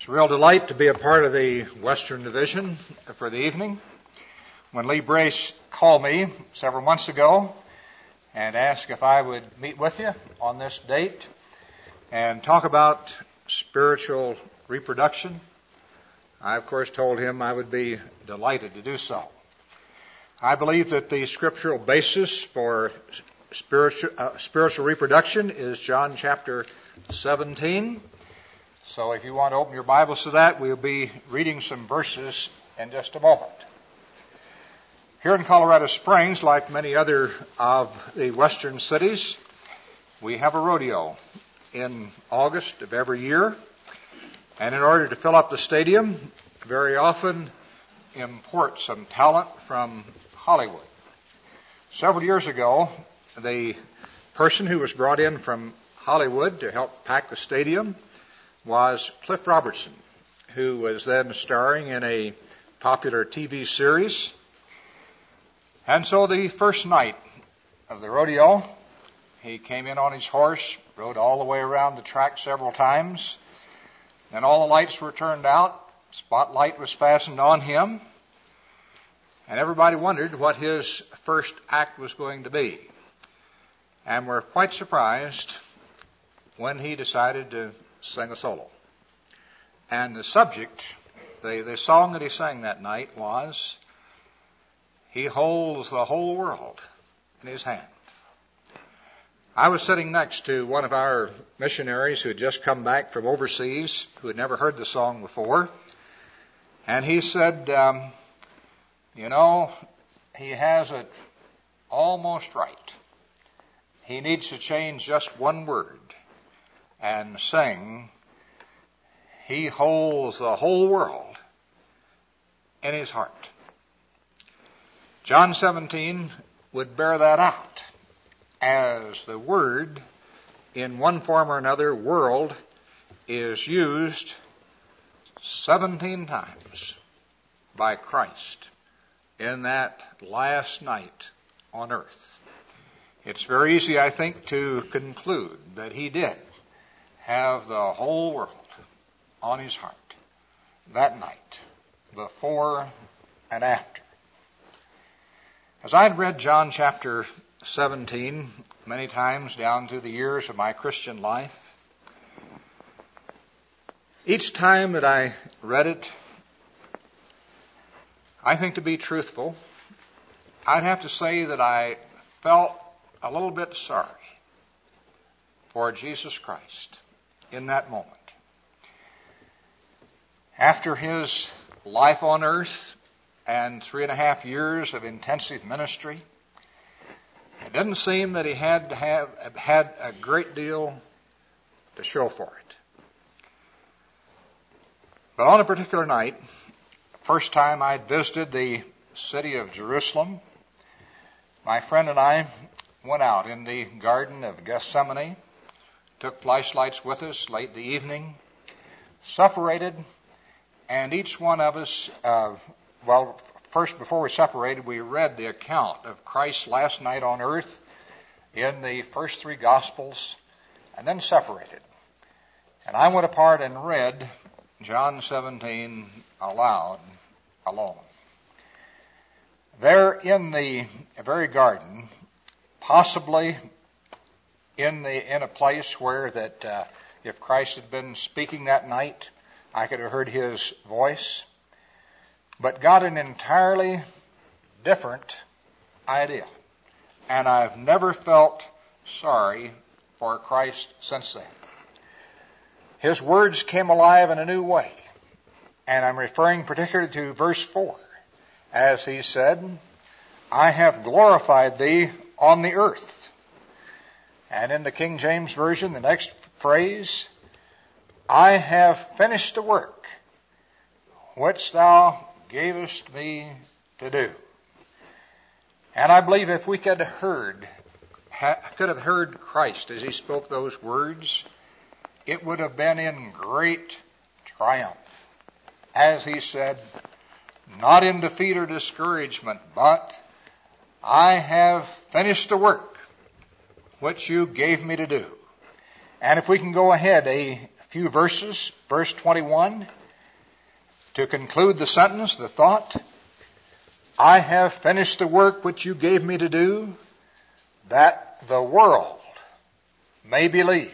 It's a real delight to be a part of the Western Division for the evening. When Lee Brace called me several months ago and asked if I would meet with you on this date and talk about spiritual reproduction, I, of course, told him I would be delighted to do so. I believe that the scriptural basis for spiritual reproduction is John chapter 17. So if you want to open your Bibles to that, we'll be reading some verses in just a moment. Here in Colorado Springs, like many other of the western cities, we have a rodeo in August of every year. And in order to fill up the stadium, very often import some talent from Hollywood. Several years ago, the person who was brought in from Hollywood to help pack the stadium was Cliff Robertson, who was then starring in a popular TV series. And so the first night of the rodeo, he came in on his horse, rode all the way around the track several times. Then all the lights were turned out, spotlight was fastened on him, and everybody wondered what his first act was going to be. And were quite surprised when he decided to sing a solo. And the subject, the song that he sang that night was, "He holds the whole world in his hand." I was sitting next to one of our missionaries who had just come back from overseas, who had never heard the song before. And he said, he has it almost right. He needs to change just one word and sing, "He holds the whole world in his heart." John 17 would bear that out, as the word, in one form or another, world, is used 17 times by Christ in that last night on earth. It's very easy, I think, to conclude that he did have the whole world on his heart that night, before and after. As I had read John chapter 17 many times down through the years of my Christian life, each time that I read it, I think, to be truthful, I'd have to say that I felt a little bit sorry for Jesus Christ in that moment. After his life on earth and 3.5 years of intensive ministry, it didn't seem that he had a great deal to show for it. But on a particular night, first time I'd visited the city of Jerusalem, my friend and I went out in the Garden of Gethsemane, took flashlights with us late in the evening, separated, and each one of us, first before we separated, we read the account of Christ's last night on earth in the first 3 Gospels, and then separated. And I went apart and read John 17 aloud, alone. There in the very garden, possibly in a place where that if Christ had been speaking that night, I could have heard his voice, but got an entirely different idea. And I've never felt sorry for Christ since then. His words came alive in a new way. And I'm referring particularly to verse 4, as he said, "I have glorified thee on the earth." And in the King James Version, the next phrase, "I have finished the work which thou gavest me to do." And I believe if we could have heard Christ as he spoke those words, it would have been in great triumph. As he said, not in defeat or discouragement, but "I have finished the work which you gave me to do." And if we can go ahead a few verses, verse 21, to conclude the sentence, the thought, I have finished the work which you gave me to do, that the world may believe.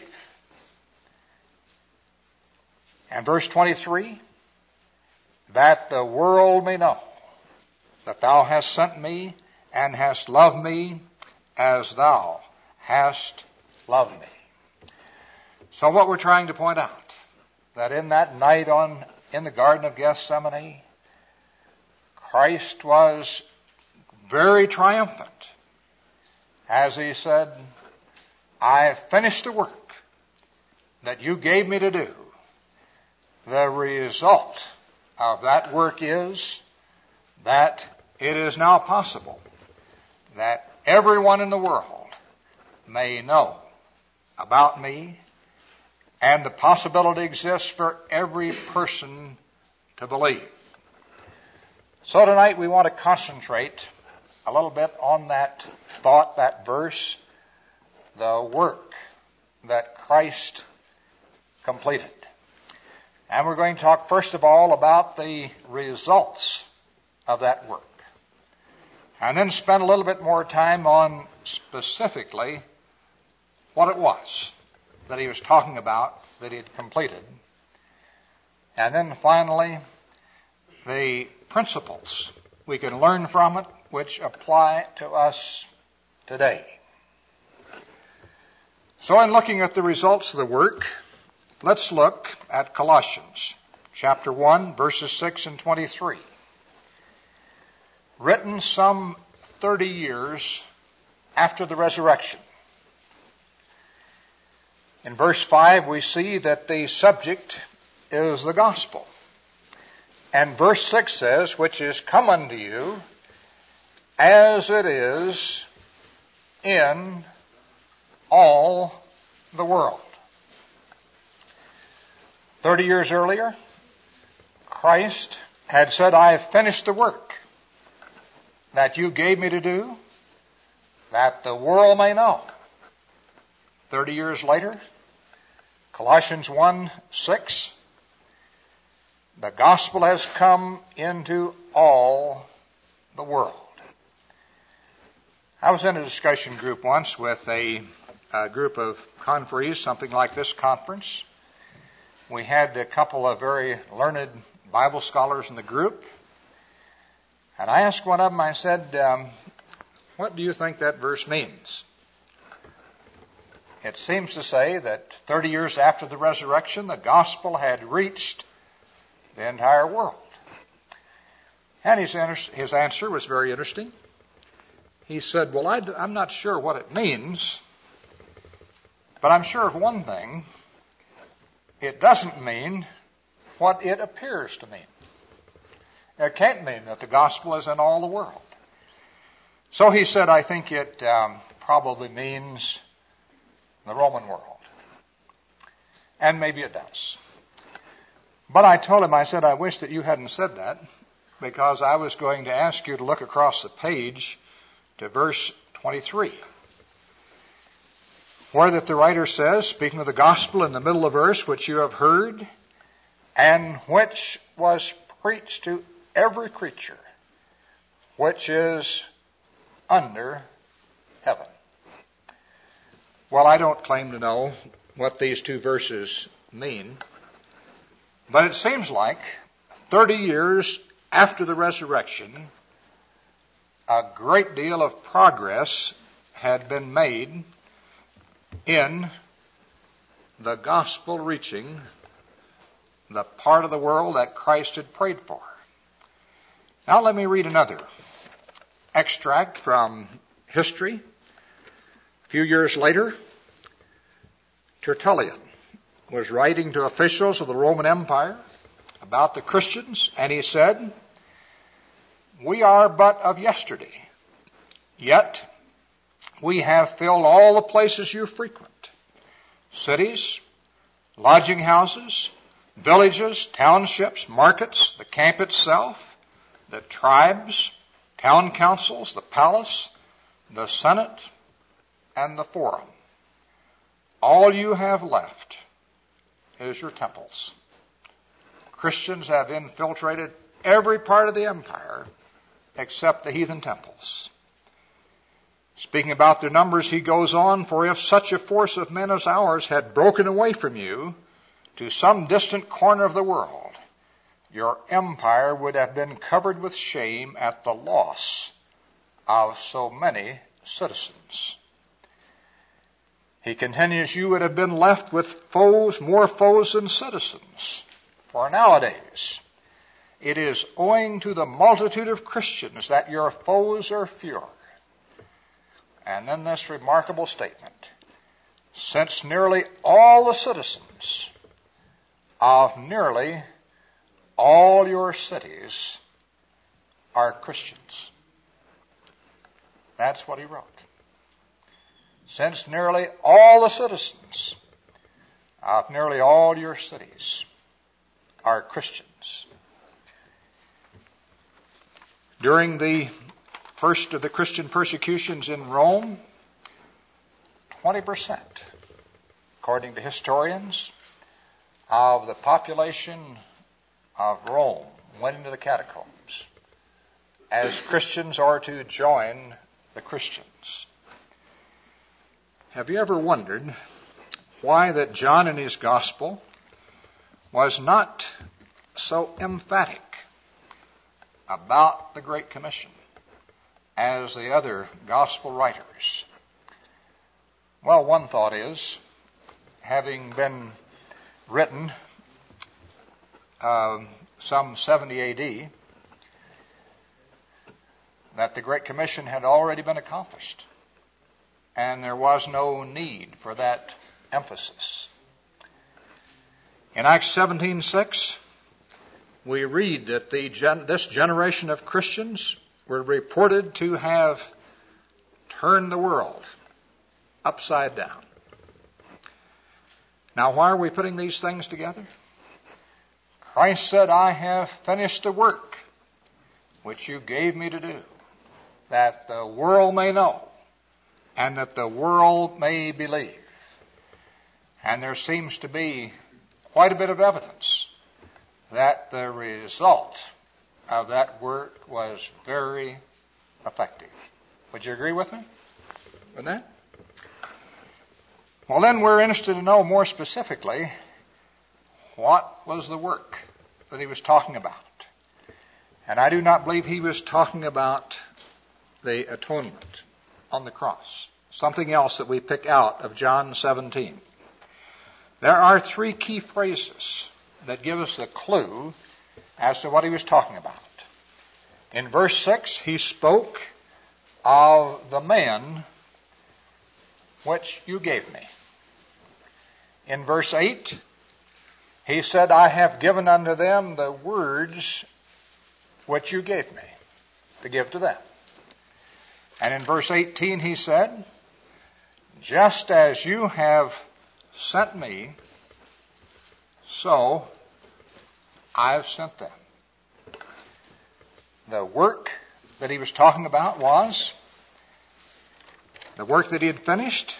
And verse 23, that the world may know that thou hast sent me and hast loved me as thou hast loved me. So what we're trying to point out, that in that night in the Garden of Gethsemane, Christ was very triumphant as he said, I have finished the work that you gave me to do. The result of that work is that it is now possible that everyone in the world may know about me, and the possibility exists for every person to believe. So tonight we want to concentrate a little bit on that thought, that verse, the work that Christ completed. And we're going to talk first of all about the results of that work. And then spend a little bit more time on specifically what it was that he was talking about that he had completed. And then finally, the principles we can learn from it which apply to us today. So in looking at the results of the work, let's look at Colossians chapter 1, verses 6 and 23. Written some 30 years after the resurrection. In verse 5, we see that the subject is the gospel. And verse 6 says, which is come unto you as it is in all the world. 30 years earlier, Christ had said, I have finished the work that you gave me to do, that the world may know. 30 years later, Colossians 1:6, the gospel has come into all the world. I was in a discussion group once with a group of conferees, something like this conference. We had a couple of very learned Bible scholars in the group. And I asked one of them, I said, what do you think that verse means? It seems to say that 30 years after the resurrection, the gospel had reached the entire world. And his answer was very interesting. He said, well, I'm not sure what it means, but I'm sure of one thing. It doesn't mean what it appears to mean. It can't mean that the gospel is in all the world. So he said, I think it probably means the Roman world. And maybe it does. But I told him, I said, I wish that you hadn't said that, because I was going to ask you to look across the page to verse 23, where that the writer says, speaking of the gospel in the middle of the verse, which you have heard, and which was preached to every creature which is under heaven. Well, I don't claim to know what these two verses mean, but it seems like 30 years after the resurrection, a great deal of progress had been made in the gospel reaching the part of the world that Christ had prayed for. Now let me read another extract from history. A few years later, Tertullian was writing to officials of the Roman Empire about the Christians, and he said, we are but of yesterday, yet we have filled all the places you frequent, cities, lodging houses, villages, townships, markets, the camp itself, the tribes, town councils, the palace, the senate, and the forum. All you have left is your temples. Christians have infiltrated every part of the empire except the heathen temples. Speaking about their numbers, he goes on, for if such a force of men as ours had broken away from you to some distant corner of the world, your empire would have been covered with shame at the loss of so many citizens. He continues, you would have been left with foes, more foes than citizens. For nowadays, it is owing to the multitude of Christians that your foes are fewer. And then this remarkable statement, since nearly all the citizens of nearly all your cities are Christians. That's what he wrote. Since nearly all the citizens of nearly all your cities are Christians. During the first of the Christian persecutions in Rome, 20%, according to historians, of the population of Rome went into the catacombs as Christians or to join the Christians. Have you ever wondered why that John in his gospel was not so emphatic about the Great Commission as the other gospel writers? Well, one thought is, having been written some 70 A.D., that the Great Commission had already been accomplished, and there was no need for that emphasis. In Acts 17:6, we read that this generation of Christians were reported to have turned the world upside down. Now, why are we putting these things together? Christ said, I have finished the work which you gave me to do, that the world may know and that the world may believe. And there seems to be quite a bit of evidence that the result of that work was very effective. Would you agree with me with that? Well, then we're interested to know more specifically what was the work that he was talking about. And I do not believe he was talking about the atonement on the cross. Something else that we pick out of John 17. There are three key phrases that give us a clue as to what he was talking about. In verse 6, he spoke of the men which you gave me. In verse 8, he said, I have given unto them the words which you gave me to give to them. And in verse 18, he said, just as you have sent me, so I've sent them. The work that he was talking about was the work that he had finished.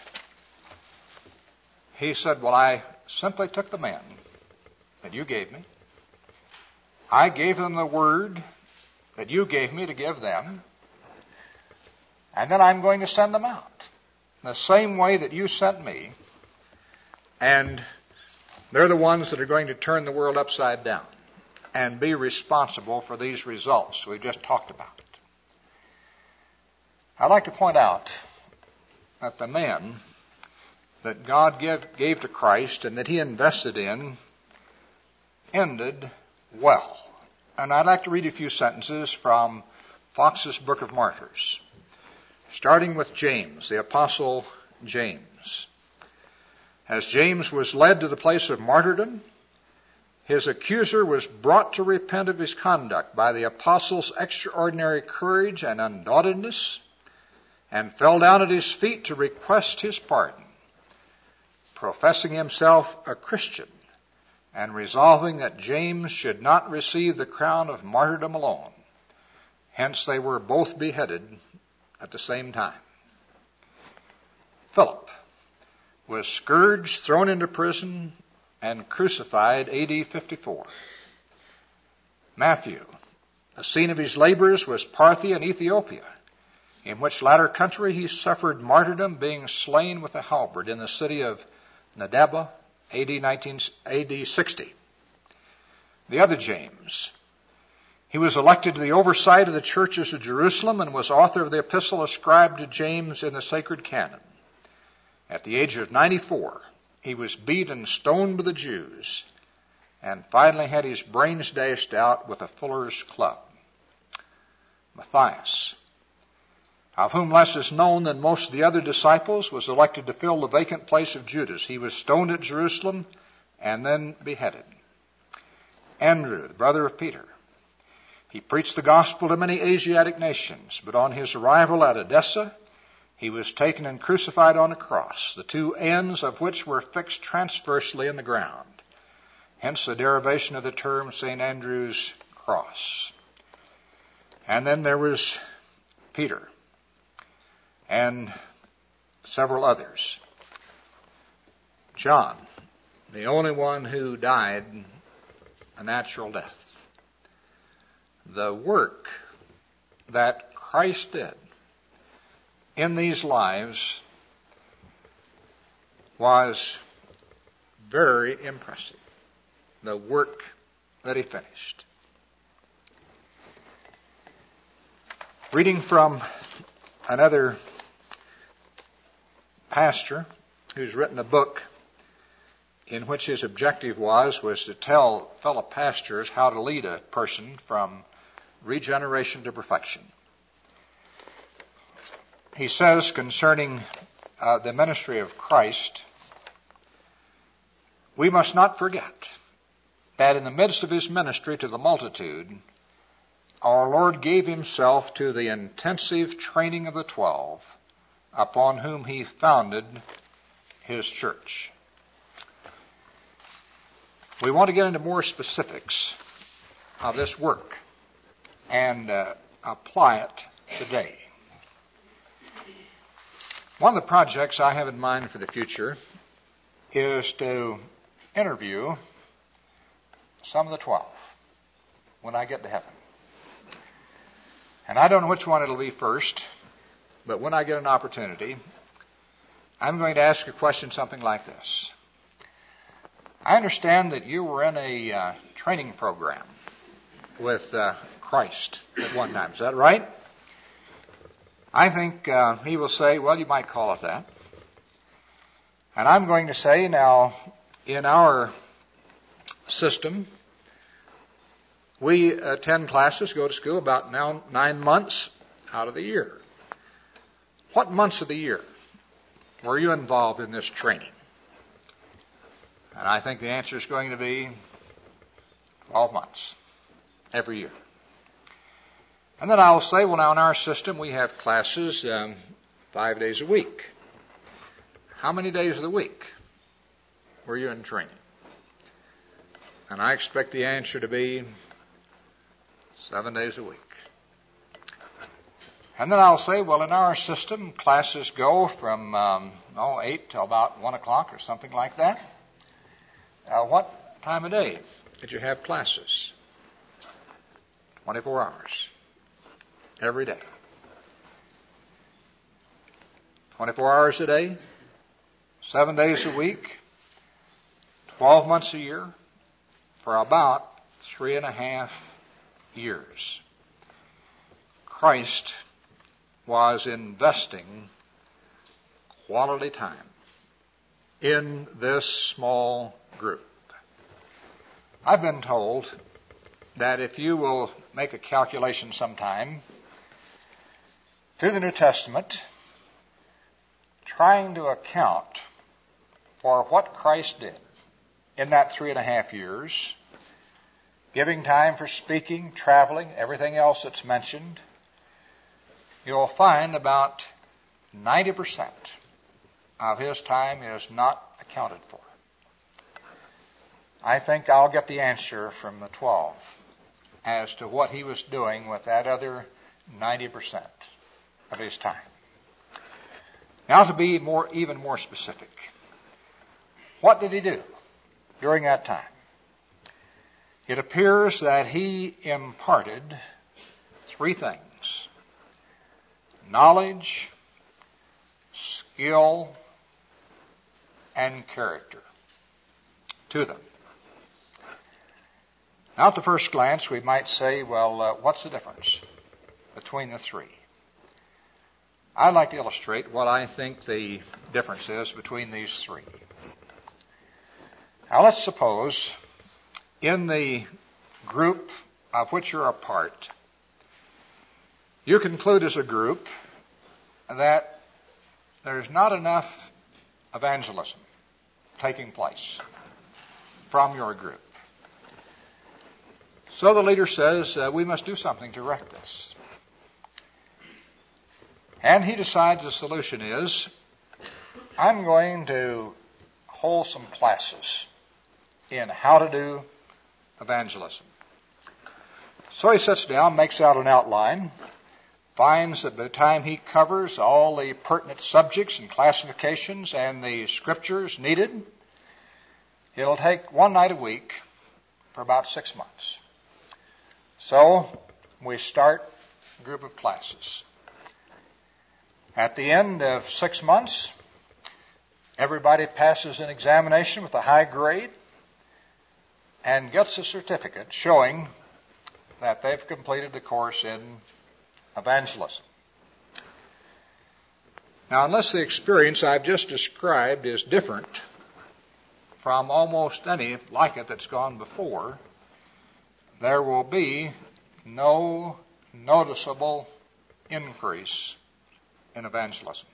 He said, well, I simply took the men that you gave me. I gave them the word that you gave me to give them. And then I'm going to send them out the same way that you sent me. And they're the ones that are going to turn the world upside down and be responsible for these results we just talked about. I'd like to point out that the men that God gave to Christ and that he invested in ended well. And I'd like to read a few sentences from Fox's Book of Martyrs, starting with James, the Apostle James. As James was led to the place of martyrdom, his accuser was brought to repent of his conduct by the apostle's extraordinary courage and undauntedness, and fell down at his feet to request his pardon, professing himself a Christian and resolving that James should not receive the crown of martyrdom alone. Hence they were both beheaded at the same time. Philip was scourged, thrown into prison, and crucified AD 54. Matthew, the scene of his labors was Parthia in Ethiopia, in which latter country he suffered martyrdom, being slain with a halberd in the city of Nadaba, AD 60. The other James, he was elected to the oversight of the churches of Jerusalem and was author of the epistle ascribed to James in the sacred canon. At the age of 94, he was beat and stoned by the Jews, and finally had his brains dashed out with a fuller's club. Matthias, of whom less is known than most of the other disciples, was elected to fill the vacant place of Judas. He was stoned at Jerusalem and then beheaded. Andrew, the brother of Peter, he preached the gospel to many Asiatic nations, but on his arrival at Edessa, he was taken and crucified on a cross, the two ends of which were fixed transversely in the ground. Hence the derivation of the term St. Andrew's cross. And then there was Peter and several others. John, the only one who died a natural death. The work that Christ did in these lives was very impressive. The work that he finished. Reading from another pastor who's written a book in which his objective was to tell fellow pastors how to lead a person from regeneration to perfection. He says concerning the ministry of Christ, we must not forget that in the midst of his ministry to the multitude, our Lord gave himself to the intensive training of the 12, upon whom he founded his church. We want to get into more specifics of this work and apply it today. One of the projects I have in mind for the future is to interview some of the 12 when I get to heaven. And I don't know which one it'll be first, but when I get an opportunity, I'm going to ask a question something like this. I understand that you were in a training program with Christ at one time. Is that right? I think he will say, well, you might call it that. And I'm going to say, now, in our system, we attend classes, go to school about 9 months out of the year. What months of the year were you involved in this training? And I think the answer is going to be 12 months every year. And then I'll say, well, now in our system we have classes 5 days a week. How many days of the week were you in training? And I expect the answer to be 7 days a week. And then I'll say, well, in our system, classes go from 8 till about 1 o'clock or something like that. What time of day did you have classes? 24 hours. Every day. 24 hours a day, 7 days a week, 12 months a year, for about 3.5 years. Christ was investing quality time in this small group. I've been told that if you will make a calculation sometime through the New Testament, trying to account for what Christ did in that 3.5 years, giving time for speaking, traveling, everything else that's mentioned, you'll find about 90% of his time is not accounted for. I think I'll get the answer from the 12 as to what he was doing with that other 90% of his time. Now, to be even more specific, what did he do during that time, it appears that he imparted three things: knowledge, skill, and character to them. Now, at the first glance, we might say, well, what's the difference between the three? I'd like to illustrate what I think the difference is between these three. Now, let's suppose in the group of which you're a part, you conclude as a group that there's not enough evangelism taking place from your group. So the leader says, we must do something to correct this. And he decides the solution is, I'm going to hold some classes in how to do evangelism. So he sits down, makes out an outline, finds that by the time he covers all the pertinent subjects and classifications and the scriptures needed, it'll take one night a week for about 6 months. So we start a group of classes. At the end of 6 months, everybody passes an examination with a high grade and gets a certificate showing that they've completed the course in evangelism. Now, unless the experience I've just described is different from almost any like it that's gone before, there will be no noticeable increase in evangelism.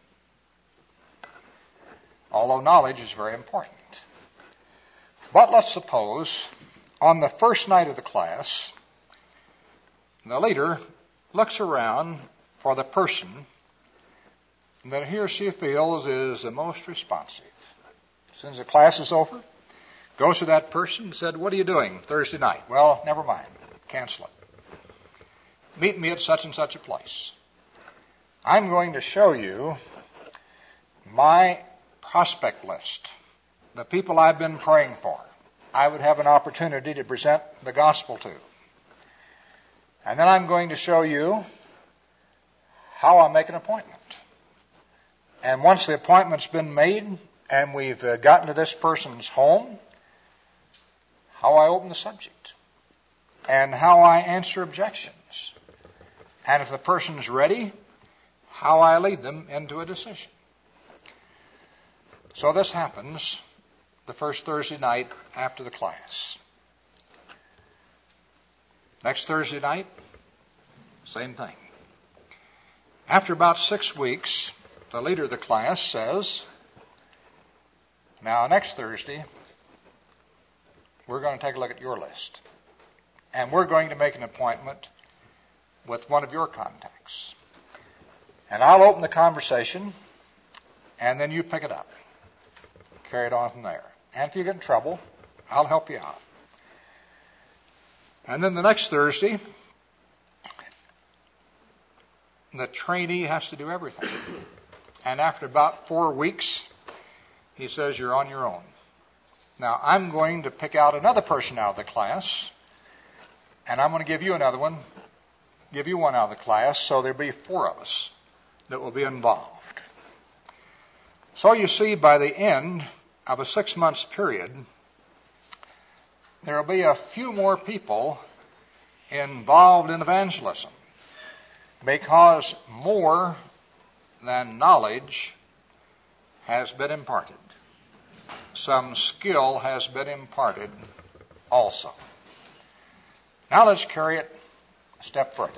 Although knowledge is very important. But let's suppose on the first night of the class, the leader looks around for the person that he or she feels is the most responsive. As soon as the class is over, goes to that person and said, what are you doing Thursday night? Well, never mind. Cancel it. Meet me at such and such a place. I'm going to show you my prospect list, the people I've been praying for. I would have an opportunity to present the gospel to. And then I'm going to show you how I make an appointment. And once the appointment's been made and we've gotten to this person's home, how I open the subject and how I answer objections. And if the person's ready, how I lead them into a decision. So this happens the first Thursday night after the class. Next Thursday night, same thing. After about 6 weeks, the leader of the class says, now next Thursday, we're going to take a look at your list. And we're going to make an appointment with one of your contacts. And I'll open the conversation, and then you pick it up. Carry it on from there. And if you get in trouble, I'll help you out. And then the next Thursday, the trainee has to do everything. And after about 4 weeks, he says, you're on your own. Now, I'm going to pick out another person out of the class, and I'm going to give you another one, give you one out of the class, so there'll be 4 of us that will be involved. So you see, by the end of a 6 months period, there will be a few more people involved in evangelism, because more than knowledge has been imparted. Some skill has been imparted also. Now let's carry it a step further.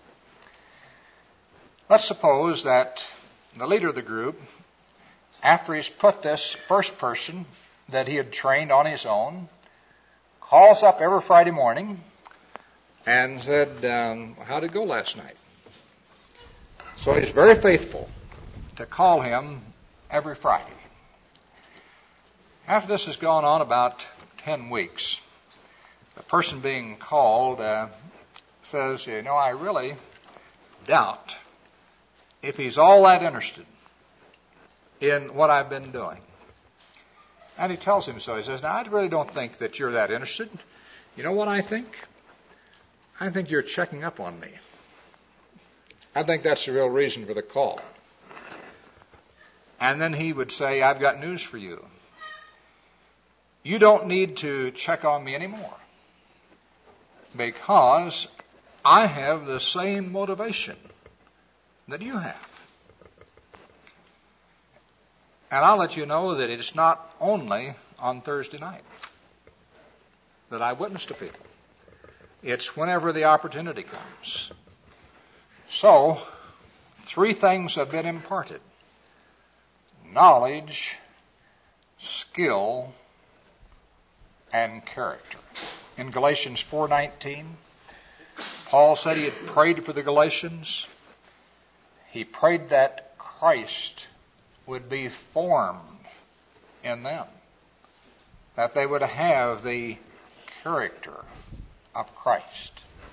Let's suppose that the leader of the group, after he's put this first person that he had trained on his own, calls up every Friday morning and said, how did it go last night? So he's very faithful to call him every Friday. After this has gone on about 10 weeks, the person being called says, I really doubt if he's all that interested in what I've been doing. And he tells him so. He says, now, I really don't think that you're that interested. You know what I think? I think you're checking up on me. I think that's the real reason for the call. And then he would say, I've got news for you. You don't need to check on me anymore, because I have the same motivation that you have. And I'll let you know that it's not only on Thursday night that I witness to people. It's whenever the opportunity comes. So, 3 things have been imparted: knowledge, skill, and character. In Galatians 4:19, Paul said he had prayed for the Galatians. He prayed that Christ would be formed in them, that they would have the character of Christ.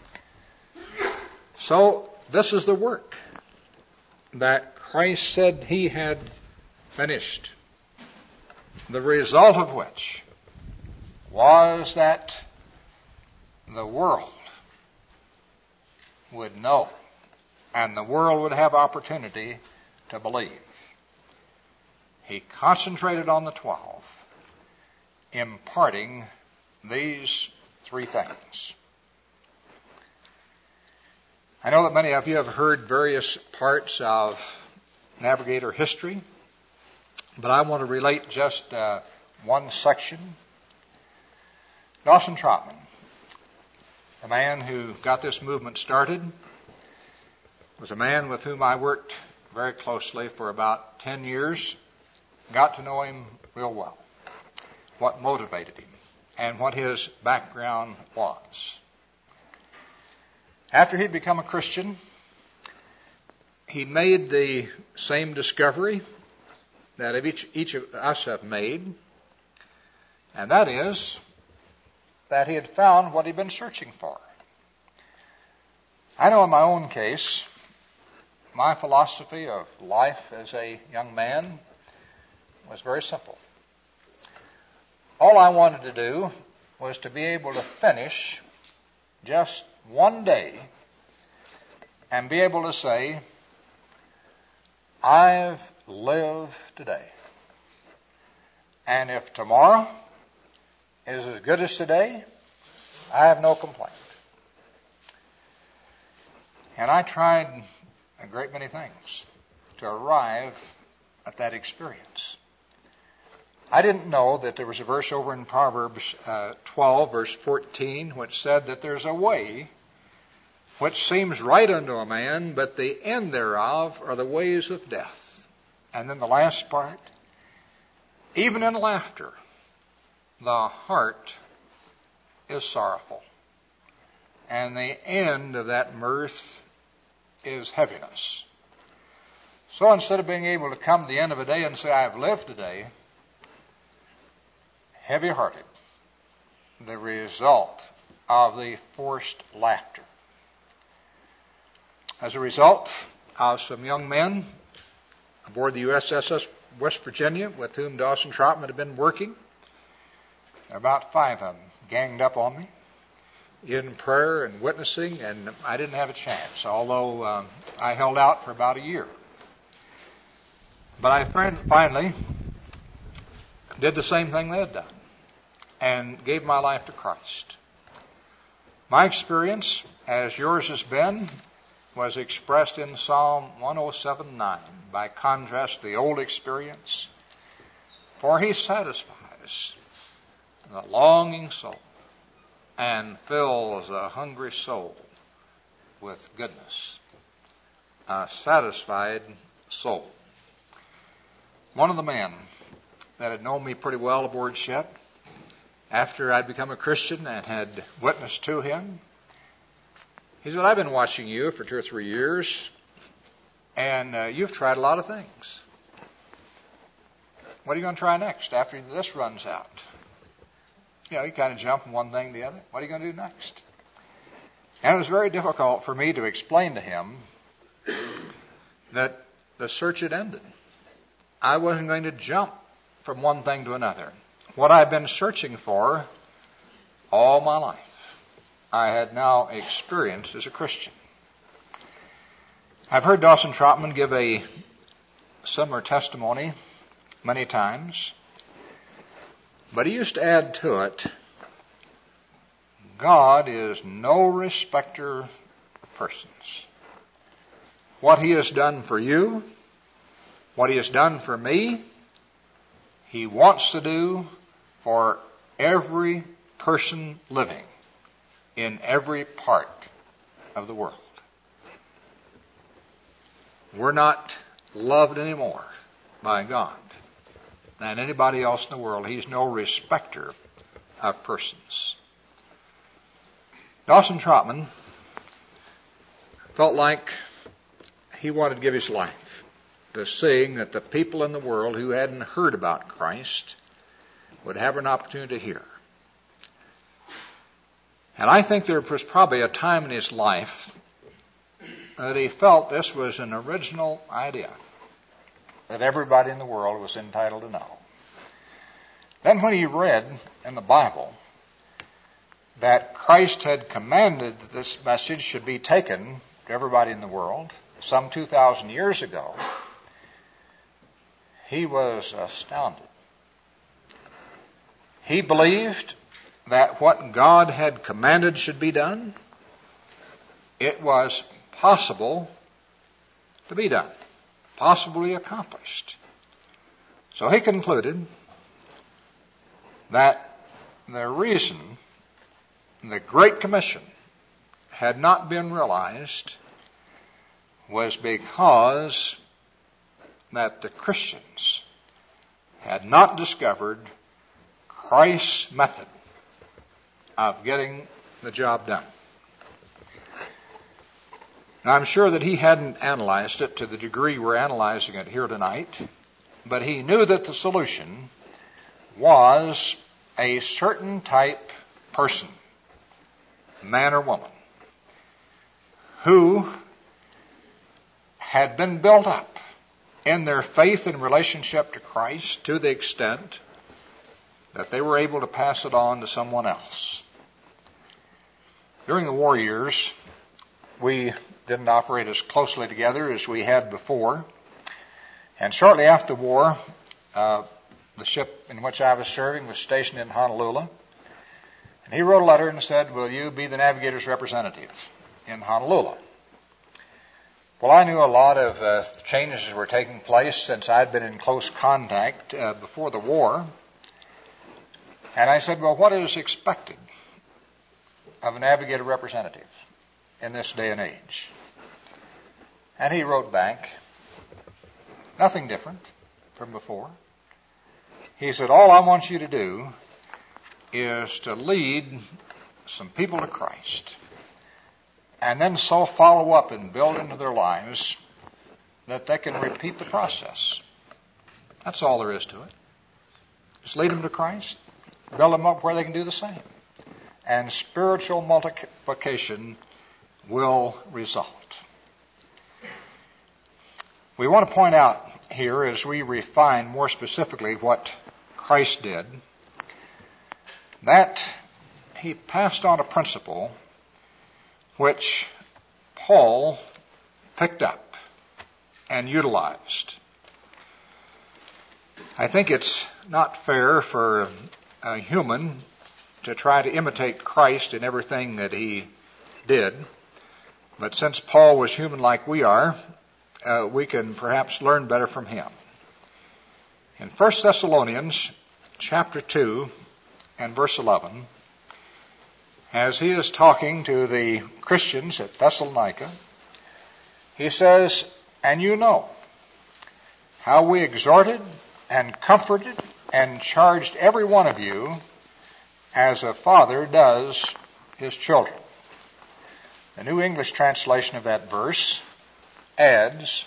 So this is the work that Christ said he had finished, the result of which was that the world would know, and the world would have opportunity to believe. He concentrated on the 12, imparting these 3 things. I know that many of you have heard various parts of Navigator history, but I want to relate just one section. Dawson Trotman, the man who got this movement started, was a man with whom I worked very closely for about 10 years. Got to know him real well, what motivated him, and what his background was. After he'd become a Christian, he made the same discovery that each of us have made, and that is that he had found what he'd been searching for. I know in my own case, my philosophy of life as a young man was very simple. All I wanted to do was to be able to finish just one day and be able to say, I've lived today. And if tomorrow is as good as today, I have no complaint. And I tried a great many things to arrive at that experience. I didn't know that there was a verse over in Proverbs 12, verse 14, which said that there's a way which seems right unto a man, but the end thereof are the ways of death. And then the last part, even in laughter, the heart is sorrowful, and the end of that mirth is heaviness. So instead of being able to come to the end of a day and say, I've lived today, heavy-hearted, the result of the forced laughter. As a result of some young men aboard the USS West Virginia with whom Dawson Trotman had been working, about 5 of them ganged up on me in prayer and witnessing, and I didn't have a chance, although I held out for about a year. But I finally did the same thing they had done and gave my life to Christ. My experience, as yours has been, was expressed in Psalm 107:9. By contrast, the old experience, for he satisfies the longing soul and fills a hungry soul with goodness. A satisfied soul. One of the men that had known me pretty well aboard ship, after I'd become a Christian and had witnessed to him, he said, I've been watching you for 2 or 3 years, and you've tried a lot of things. What are you going to try next after this runs out? You know, you kind of jump from one thing to the other. What are you going to do next? And it was very difficult for me to explain to him that the search had ended. I wasn't going to jump from one thing to another. what I've been searching for all my life, I had now experienced as a Christian. I've heard Dawson Trotman give a similar testimony many times, but he used to add to it, God is no respecter of persons. What He has done for you, what He has done for me, He wants to do for every person living in every part of the world. We're not loved anymore by God than anybody else in the world. He's no respecter of persons. Dawson Trotman felt like he wanted to give his life to seeing that the people in the world who hadn't heard about Christ would have an opportunity to hear. And I think there was probably a time in his life that he felt this was an original idea that everybody in the world was entitled to know. Then when he read in the Bible that Christ had commanded that this message should be taken to everybody in the world some 2,000 years ago, he was astounded. He believed that what God had commanded should be done, it was possible to be done, possibly accomplished. So he concluded that the reason the Great Commission had not been realized was because that the Christians had not discovered Christ's method of getting the job done. Now, I'm sure that he hadn't analyzed it to the degree we're analyzing it here tonight, but he knew that the solution was a certain type person, man or woman, who had been built up in their faith and relationship to Christ to the extent that they were able to pass it on to someone else. During the war years, we didn't operate as closely together as we had before. And shortly after the war, the ship in which I was serving was stationed in Honolulu. And he wrote a letter and said, will you be the navigator's representative in Honolulu? Well, I knew a lot of changes were taking place since I'd been in close contact before the war. And I said, well, what is expected of a navigator representative in this day and age? And he wrote back, nothing different from before. He said, all I want you to do is to lead some people to Christ and then so follow up and build into their lives that they can repeat the process. That's all there is to it. Just lead them to Christ, build them up where they can do the same. And spiritual multiplication will result. We want to point out here, as we refine more specifically what Christ did, that he passed on a principle which Paul picked up and utilized. I think it's not fair for a human to try to imitate Christ in everything that he did, but since Paul was human like we are, we can perhaps learn better from him. In 1 Thessalonians chapter 2 and verse 11, as he is talking to the Christians at Thessalonica, he says, and you know how we exhorted and comforted and charged every one of you as a father does his children. The New English translation of that verse adds,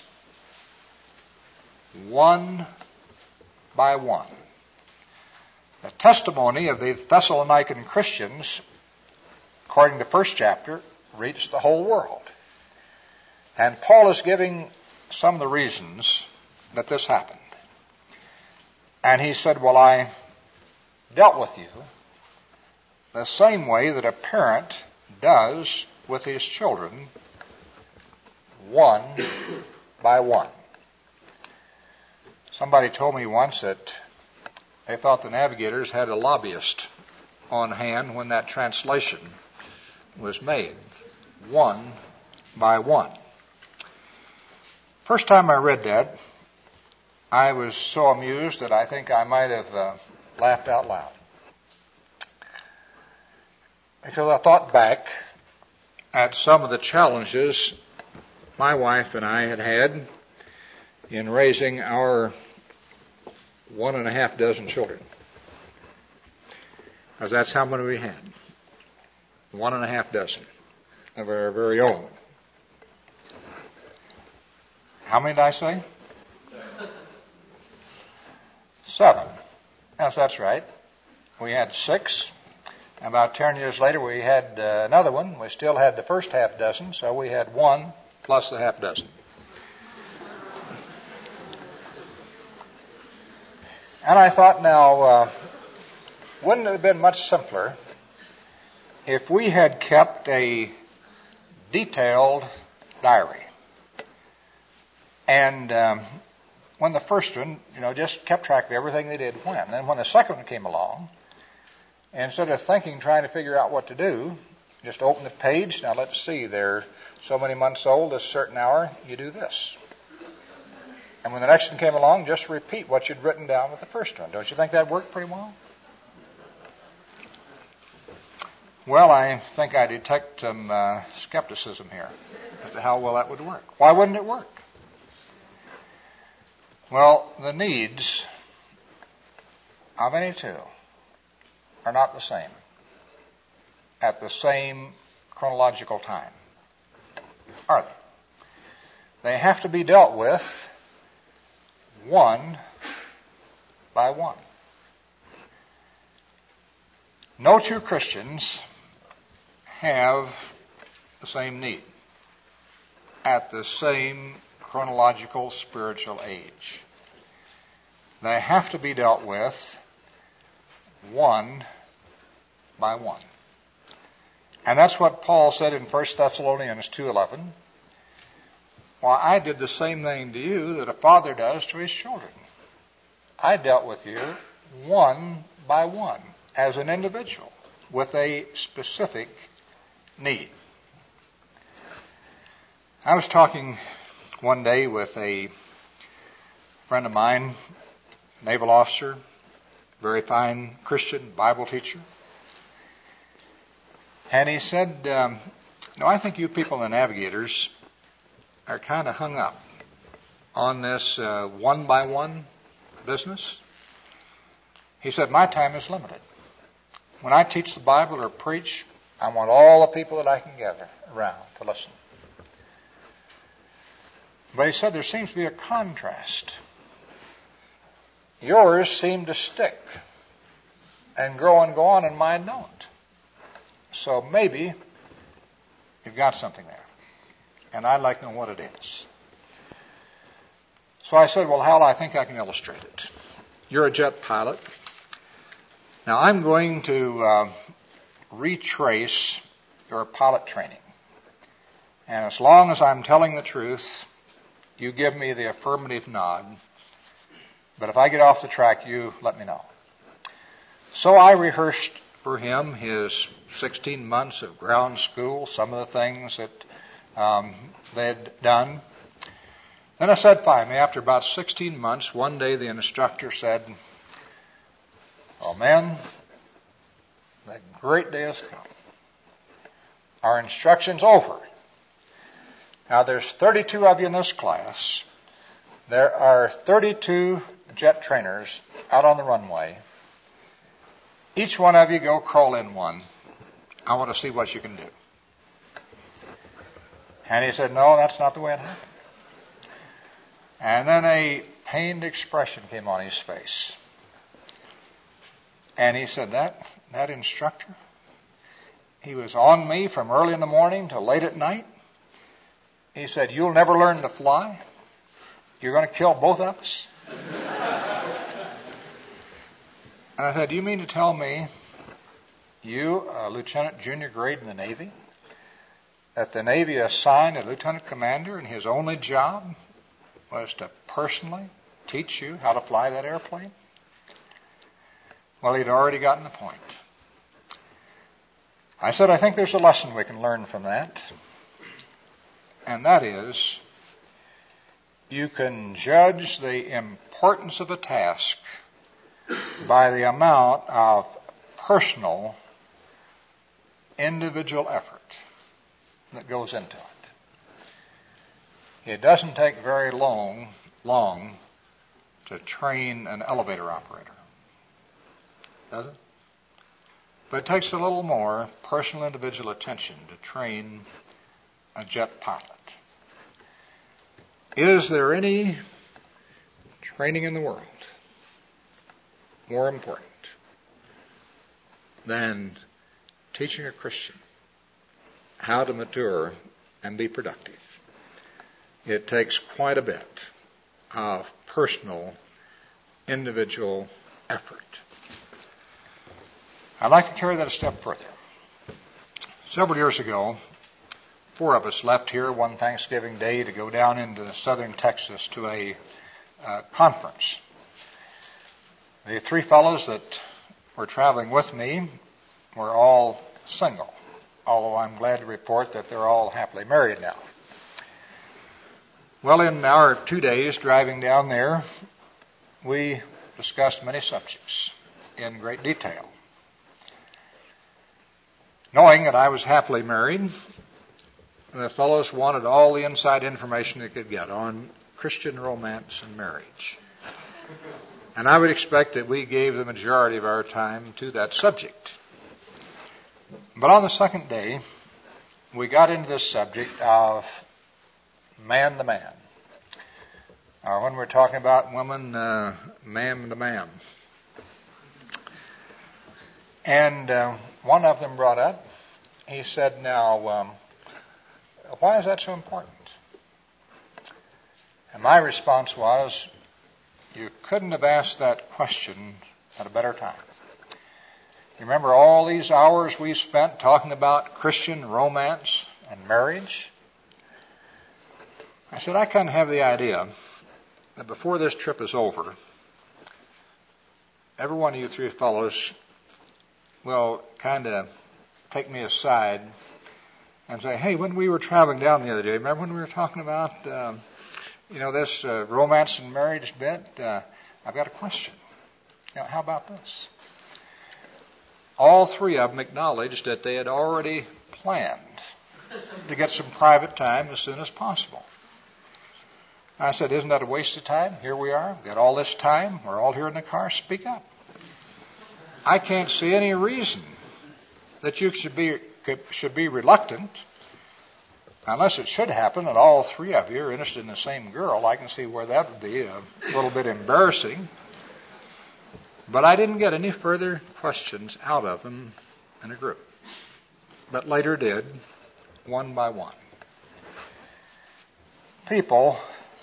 one by one. The testimony of the Thessalonican Christians, according to the first chapter, reached the whole world. And Paul is giving some of the reasons that this happened. And he said, well, I dealt with you the same way that a parent does with his children, one by one. Somebody told me once that they thought the Navigators had a lobbyist on hand when that translation was made, one by one. First time I read that, I was so amused that I think I might have laughed out loud. Because I thought back at some of the challenges my wife and I had in raising our 1.5 dozen children. Because that's how many we had. 1.5 dozen of our very own. How many did I say? 7. Yes, that's right. We had 6. About 10 years later, we had another one. We still had the first half dozen, so we had 1 plus the half dozen. And I thought, now, wouldn't it have been much simpler if we had kept a detailed diary? And when the first one, just kept track of everything they did when. And then when the second one came along, instead of trying to figure out what to do, just open the page. Now let's see, they're so many months old, a certain hour, you do this. And when the next one came along, just repeat what you'd written down with the first one. Don't you think that worked pretty well? Well, I think I detect some skepticism here as to how well that would work. Why wouldn't it work? Well, the needs of any two are not the same at the same chronological time, are they? They have to be dealt with one by one. No two Christians have the same need at the same chronological spiritual age. They have to be dealt with one by one. And that's what Paul said in 1 Thessalonians 2:11. Well, I did the same thing to you that a father does to his children. I dealt with you one by one as an individual with a specific need. I was talking one day with a friend of mine, naval officer, very fine Christian Bible teacher. And he said, I think you people in the Navigators are kind of hung up on this one by one business. He said, my time is limited. When I teach the Bible or preach, I want all the people that I can gather around to listen. But he said there seems to be a contrast. Yours seem to stick and grow and go on, and mine don't. So maybe you've got something there. And I'd like to know what it is. So I said, well, Hal, I think I can illustrate it. You're a jet pilot. Now I'm going to retrace your pilot training. And as long as I'm telling the truth, you give me the affirmative nod. But if I get off the track, you let me know. So I rehearsed for him his 16 months of ground school, some of the things that they'd done. Then I said finally, after about 16 months, one day the instructor said, "Oh men, the great day has come. Our instruction's over. Now there's 32 of you in this class. There are 32 jet trainers out on the runway. Each one of you go crawl in one. I want to see what you can do." And he said, "No, that's not the way it happened." And then a pained expression came on his face. And he said, that instructor, he was on me from early in the morning till late at night. He said, "You'll never learn to fly. You're going to kill both of us." And I said, do you mean to tell me you, a lieutenant junior grade in the Navy, that the Navy assigned a lieutenant commander and his only job was to personally teach you how to fly that airplane? Well, he'd already gotten the point. I said, I think there's a lesson we can learn from that. And that is, you can judge the importance of a task by the amount of personal, individual effort that goes into it. It doesn't take very long to train an elevator operator, does it? But it takes a little more personal, individual attention to train a jet pilot. Is there any training in the world more important than teaching a Christian how to mature and be productive? It takes quite a bit of personal, individual effort. I'd like to carry that a step further. Several years ago, 4 of us left here one Thanksgiving Day to go down into southern Texas to a conference. The 3 fellows that were traveling with me were all single, although I'm glad to report that they're all happily married now. Well, in our 2 days driving down there, we discussed many subjects in great detail. Knowing that I was happily married, the fellows wanted all the inside information they could get on Christian romance and marriage. And I would expect that we gave the majority of our time to that subject. But on the second day, we got into this subject of man to man. When we're talking about woman, man to man. And one of them brought up, he said, now, why is that so important? And my response was, you couldn't have asked that question at a better time. You remember all these hours we spent talking about Christian romance and marriage? I said, I kind of have the idea that before this trip is over, every one of you 3 fellows will kind of take me aside and say, hey, when we were traveling down the other day, remember when we were talking about, this romance and marriage bit? I've got a question. How about this? All 3 of them acknowledged that they had already planned to get some private time as soon as possible. I said, isn't that a waste of time? Here we are. We've got all this time. We're all here in the car. Speak up. I can't see any reason that you should be reluctant, unless it should happen that all 3 of you are interested in the same girl. I can see where that would be a little bit embarrassing. But I didn't get any further questions out of them in a group, but later did, one by one. People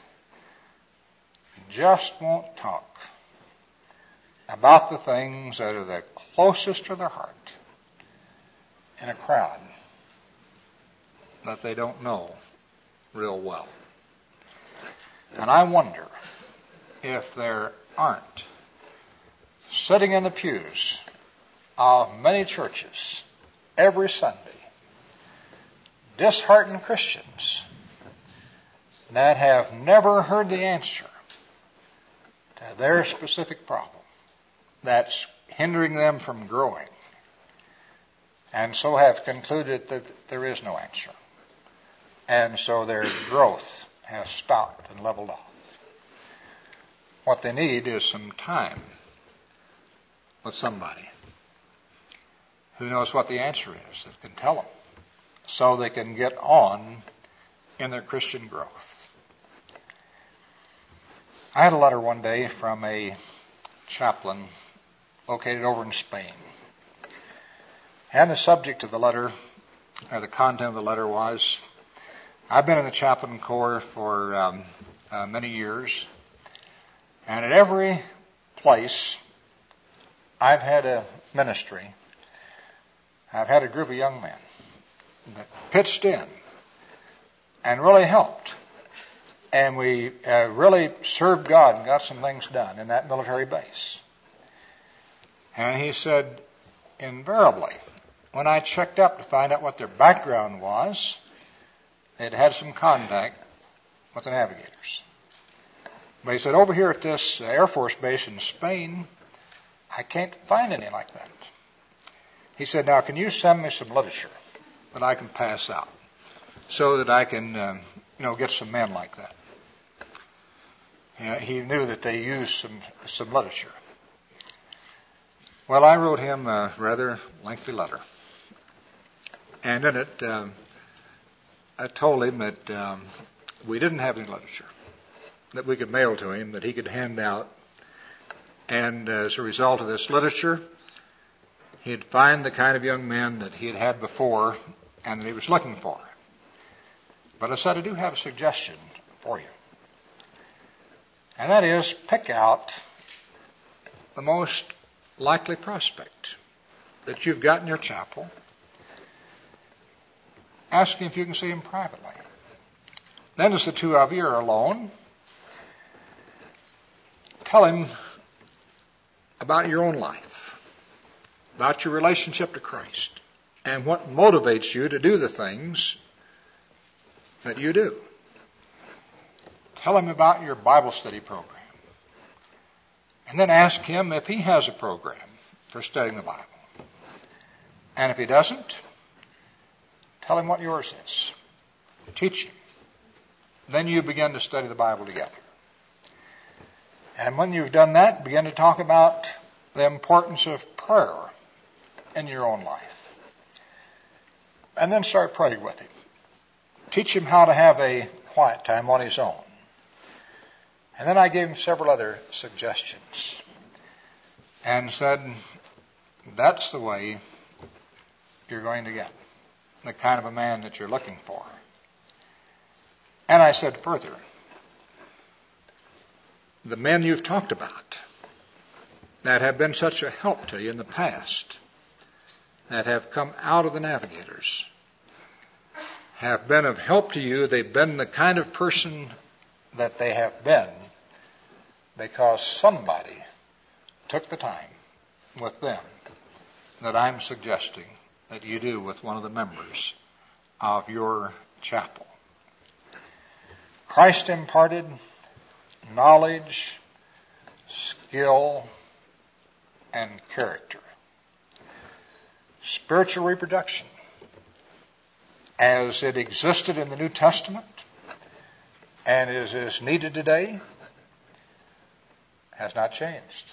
just won't talk about the things that are the closest to their heart in a crowd that they don't know real well. And I wonder if there aren't sitting in the pews of many churches every Sunday disheartened Christians that have never heard the answer to their specific problem that's hindering them from growing, and so have concluded that there is no answer. And so their growth has stopped and leveled off. What they need is some time with somebody who knows what the answer is, that can tell them, so they can get on in their Christian growth. I had a letter one day from a chaplain located over in Spain. And the subject of the letter, or the content of the letter was, I've been in the chaplain corps for many years, and at every place I've had a ministry, I've had a group of young men that pitched in and really helped. And we really served God and got some things done in that military base. And he said, invariably, when I checked up to find out what their background was, they'd had some contact with the navigators. But he said, over here at this Air Force base in Spain, I can't find any like that. He said, now can you send me some literature that I can pass out so that I can, get some men like that? He knew that they used some literature. Well, I wrote him a rather lengthy letter. And in it, I told him that we didn't have any literature that we could mail to him, that he could hand out. And as a result of this literature, he'd find the kind of young men that he had had before and that he was looking for. But I said, I do have a suggestion for you. And that is, pick out the most likely prospect that you've got in your chapel. Ask him if you can see him privately. Then as the two of you are alone, tell him about your own life, about your relationship to Christ, and what motivates you to do the things that you do. Tell him about your Bible study program. And then ask him if he has a program for studying the Bible. And if he doesn't, tell him what yours is. Teach him. Then you begin to study the Bible together. And when you've done that, begin to talk about the importance of prayer in your own life. And then start praying with him. Teach him how to have a quiet time on his own. And then I gave him several other suggestions and said, that's the way you're going to get the kind of a man that you're looking for. And I said further, the men you've talked about that have been such a help to you in the past, that have come out of the navigators, have been of help to you. They've been the kind of person that they have been because somebody took the time with them that I'm suggesting that you do with one of the members of your chapel. Christ imparted knowledge, skill, and character. Spiritual reproduction, as it existed in the New Testament and is needed today, has not changed.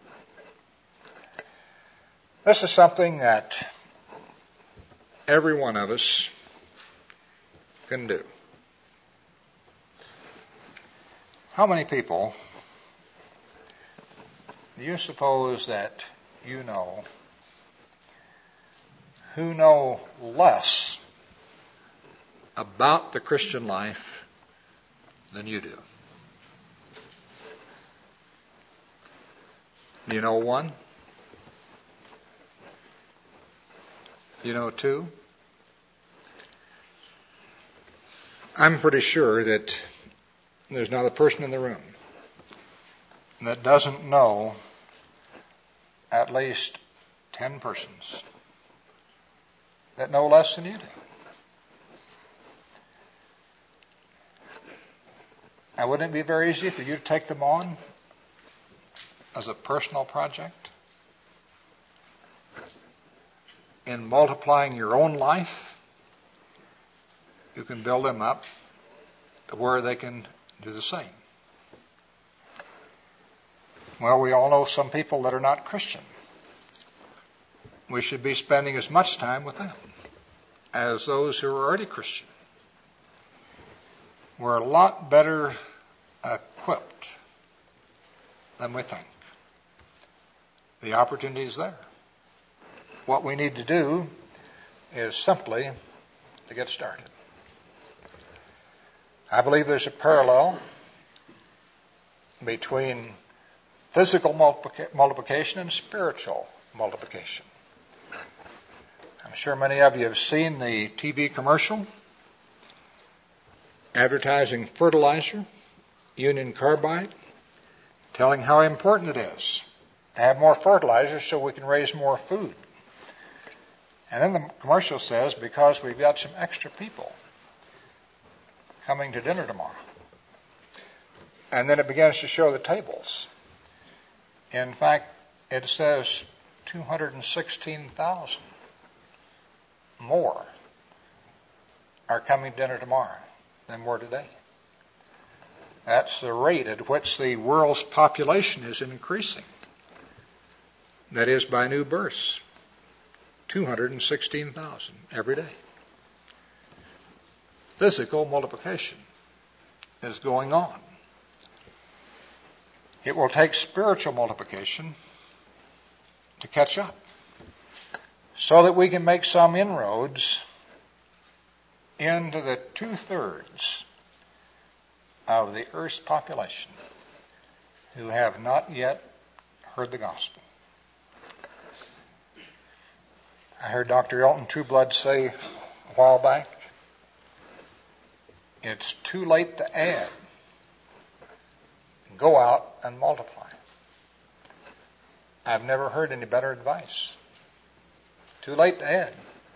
This is something that every one of us can do. How many people do you suppose that you know who know less about the Christian life than you do? Do you know one? Do you know two? I'm pretty sure that there's not a person in the room that doesn't know at least 10 persons that know less than you do. Now, wouldn't it be very easy for you to take them on as a personal project? In multiplying your own life, you can build them up to where they can do the same. Well, we all know some people that are not Christian. We should be spending as much time with them as those who are already Christian. We're a lot better equipped than we think. The opportunity is there. What we need to do is simply to get started. I believe there's a parallel between physical multiplication and spiritual multiplication. I'm sure many of you have seen the TV commercial advertising fertilizer, Union Carbide, telling how important it is to have more fertilizer so we can raise more food. And then the commercial says, because we've got some extra people coming to dinner tomorrow. And then it begins to show the tables. In fact, it says 216,000 more are coming to dinner tomorrow than were today. That's the rate at which the world's population is increasing. That is by new births. 216,000 every day. Physical multiplication is going on. It will take spiritual multiplication to catch up so that we can make some inroads into the 2/3 of the earth's population who have not yet heard the gospel. I heard Dr. Elton Trueblood say a while back, it's too late to add. Go out and multiply. I've never heard any better advice. Too late to add.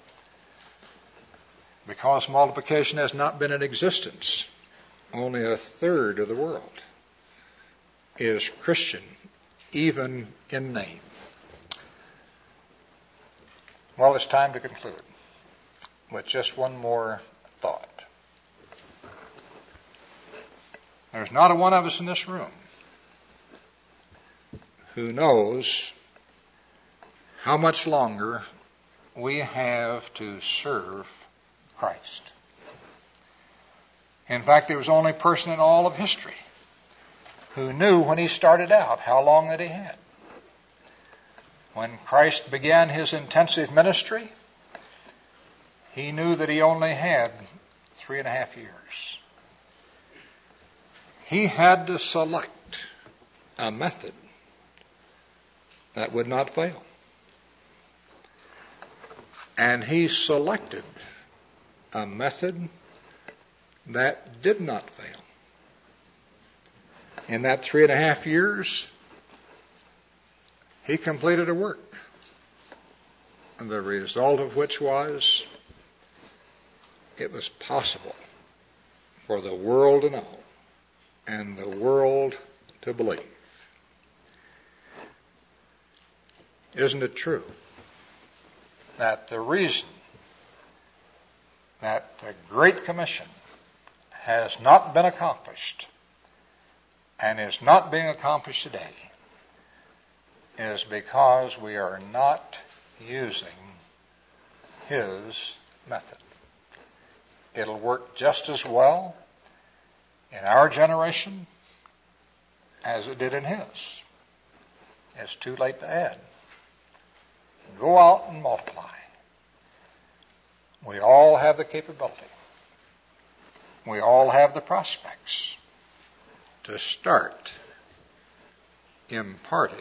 Because multiplication has not been in existence, only 1/3 of the world is Christian, even in name. Well, it's time to conclude with just one more thought. There's not a one of us in this room who knows how much longer we have to serve Christ. In fact, there was only a person in all of history who knew when he started out how long that he had. When Christ began his intensive ministry, he knew that he only had 3.5 years. He had to select a method that would not fail. And he selected a method that did not fail. In that 3.5 years, he completed a work, and the result of which was it was possible for the world to know and the world to believe. Isn't it true that the reason that the Great Commission has not been accomplished and is not being accomplished today is because we are not using his method. It'll work just as well in our generation as it did in his. It's too late to add. Go out and multiply. We all have the capability. We all have the prospects to start imparting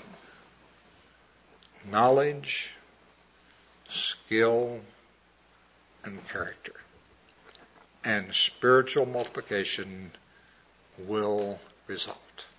knowledge, skill, and character. And spiritual multiplication will result.